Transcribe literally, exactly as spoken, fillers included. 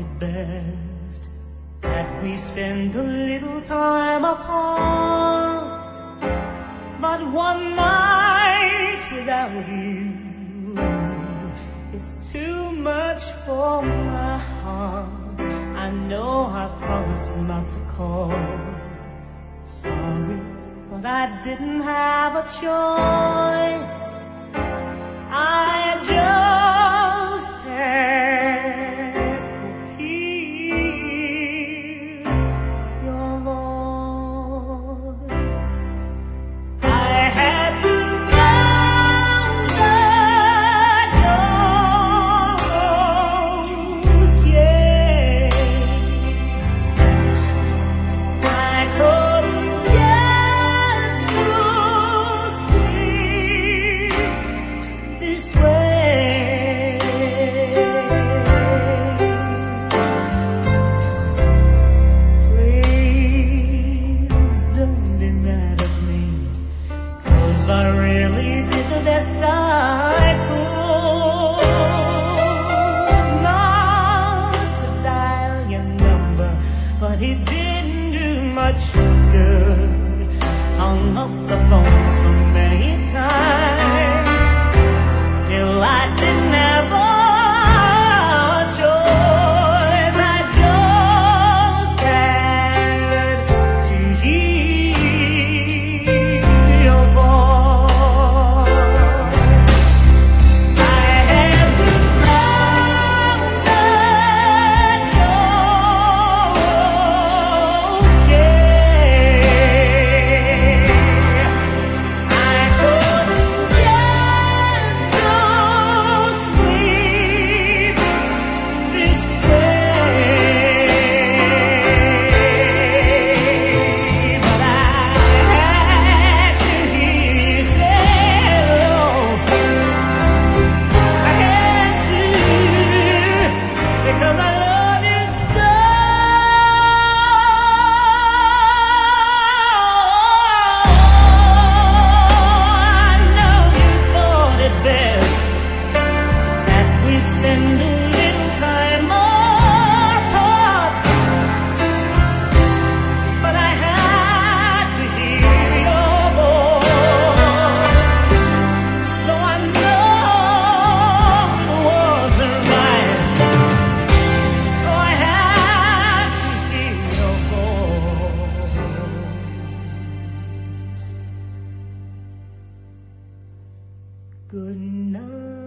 it best that we spend a little time apart. But one night without you is too much for my heart. I know I promised not to call. Sorry, but I didn't have a choice. I just had to hear your voice. I had to know that you're okay. I couldn't get to sleep this way. Please don't be mad at me, 'cause I really did the best I could. Not to dial your number, but it didn't do much good. Hung up the phone so many times till I didn't have a choice. I just had to hear your voice. I had to know that you're okay. I couldn't get to sleep this way, but I had to hear you say hello. I had to, because I love you so. I know you thought it best that we spend a little time apart, but I had to hear your voice. Though I know it wasn't right, so I had to hear your voice. Good night.